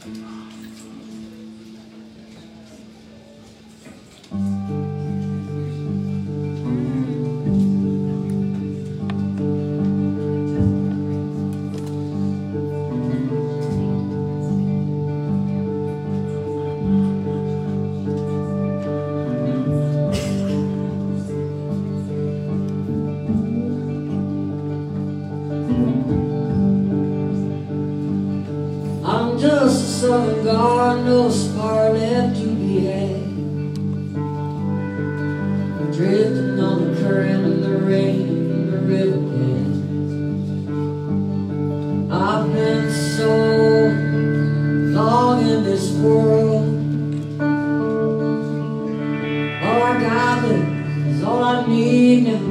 I'm just a southern guard, no spar left to be had. Drifting on the current and the rain and the riverbed. I've been so long in this world. All I got is all I need now.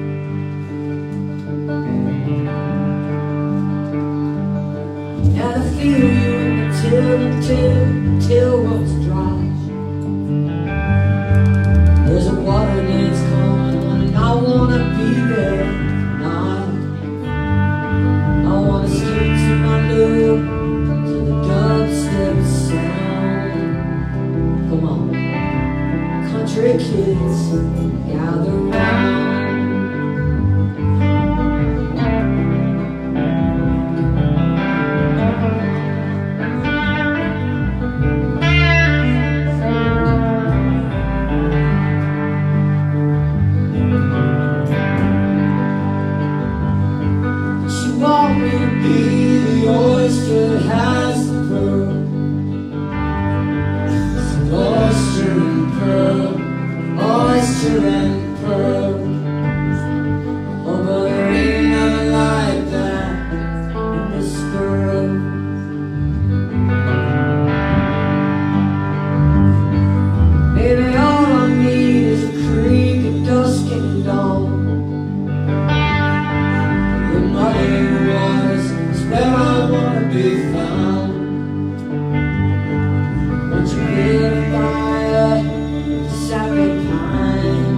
And I feel you until runs dry. There's a water dance going on and I wanna be there tonight. I wanna skip to my loop to the dubstep sound. Come on, country kids, gather round. Be the oyster that has the pearl. It's an oyster and pearl, oyster and pearl. Oh, but there ain't nothing like that in this world. Baby, all I need is a creek at dusk and dawn. The muddy waters where I wanna be found. Won't you build a fire with Saturday pine?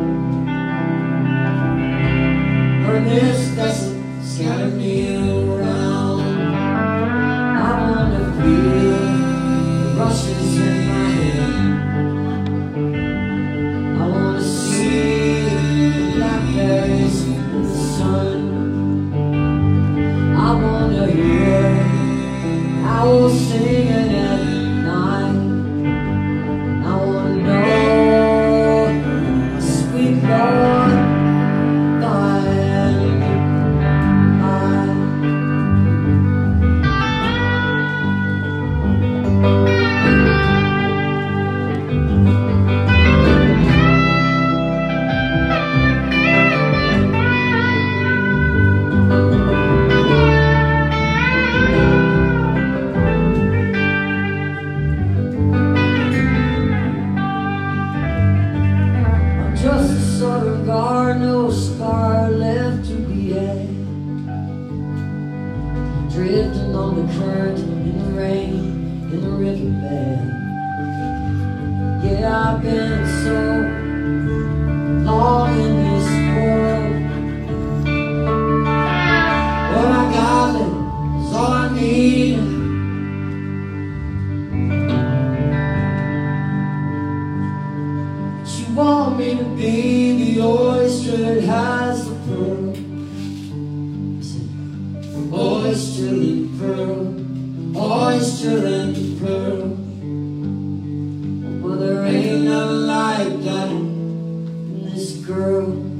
Burn this vessel, scatter me around. I wanna feel the rushes in my head. I wanna see the blackberries in the sun. I wanna hear owls singing at night. I wanna know, sweet Lord, by and by. Just a southern guard, no spar left to be had. Drifting on the current, in the rain, in the riverbed. Yeah, I've been so long in this world. What I got is all I need. You want me to be the oyster that has the pearl. Oyster and pearl, oyster and pearl. Well, there ain't nothing like that in this girl.